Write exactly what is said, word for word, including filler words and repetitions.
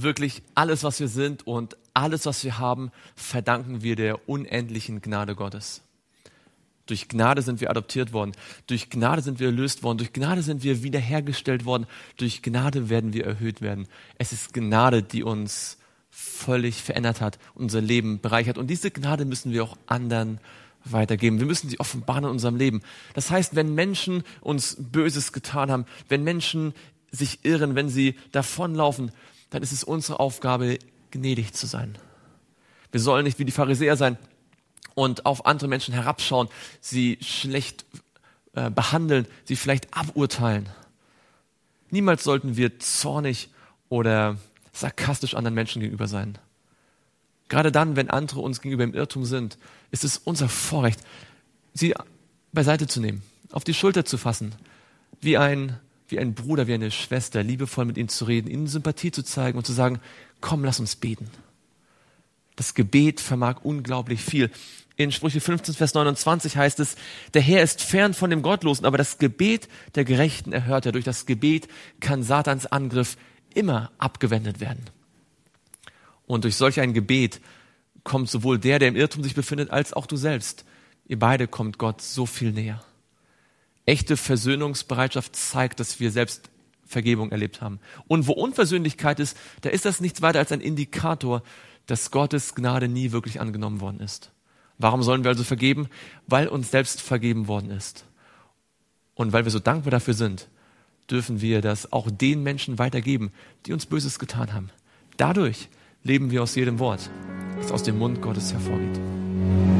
Wirklich alles, was wir sind und alles, was wir haben, verdanken wir der unendlichen Gnade Gottes. Durch Gnade sind wir adoptiert worden. Durch Gnade sind wir erlöst worden. Durch Gnade sind wir wiederhergestellt worden. Durch Gnade werden wir erhöht werden. Es ist Gnade, die uns völlig verändert hat, unser Leben bereichert. Und diese Gnade müssen wir auch anderen weitergeben. Wir müssen sie offenbaren in unserem Leben. Das heißt, wenn Menschen uns Böses getan haben, wenn Menschen sich irren, wenn sie davonlaufen, dann ist es unsere Aufgabe, gnädig zu sein. Wir sollen nicht wie die Pharisäer sein und auf andere Menschen herabschauen, sie schlecht äh, behandeln, sie vielleicht aburteilen. Niemals sollten wir zornig oder sarkastisch anderen Menschen gegenüber sein. Gerade dann, wenn andere uns gegenüber im Irrtum sind, ist es unser Vorrecht, sie beiseite zu nehmen, auf die Schulter zu fassen, wie ein, wie ein Bruder, wie eine Schwester, liebevoll mit ihnen zu reden, ihnen Sympathie zu zeigen und zu sagen, komm, lass uns beten. Das Gebet vermag unglaublich viel. In Sprüche fünfzehn, Vers neunundzwanzig heißt es, der Herr ist fern von dem Gottlosen, aber das Gebet der Gerechten erhört er. Durch das Gebet kann Satans Angriff immer abgewendet werden. Und durch solch ein Gebet kommt sowohl der, der im Irrtum sich befindet, als auch du selbst. Ihr beide kommt Gott so viel näher. Echte Versöhnungsbereitschaft zeigt, dass wir selbst Vergebung erlebt haben. Und wo Unversöhnlichkeit ist, da ist das nichts weiter als ein Indikator, dass Gottes Gnade nie wirklich angenommen worden ist. Warum sollen wir also vergeben? Weil uns selbst vergeben worden ist. Und weil wir so dankbar dafür sind, dürfen wir das auch den Menschen weitergeben, die uns Böses getan haben. Dadurch leben wir aus jedem Wort, das aus dem Mund Gottes hervorgeht.